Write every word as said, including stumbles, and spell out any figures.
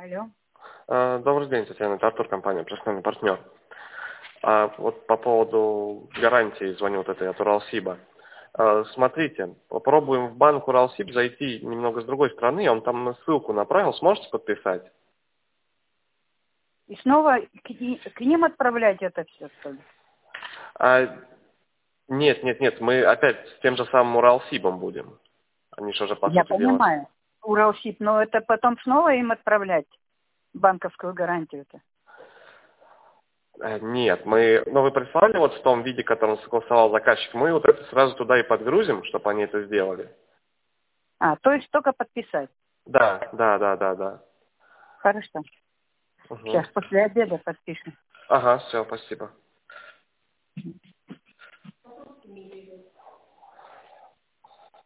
Алло. А, Добрый день, Татьяна. Это Артур, компания «Профессиональный партнер». А вот по поводу гарантии звоню вот этой от Уралсиба. А, Смотрите, попробуем в банк Уралсиб зайти немного с другой стороны. Я вам там ссылку направил. Сможете подписать? И снова к, ни- к ним отправлять это все, что ли? А, нет, нет, нет. Мы опять с тем же самым Уралсибом будем. Они же уже, по Я сути дела... понимаю. Уралсиб, но это потом снова им отправлять банковскую гарантию-то. Э, Нет, мы, ну вы прислали вот в том виде, которым согласовал заказчик, мы вот это сразу туда и подгрузим, чтобы они это сделали. А, то есть только подписать. Да, да, да, да, да. Хорошо. Угу. Сейчас после обеда подпишем. Ага, все, спасибо.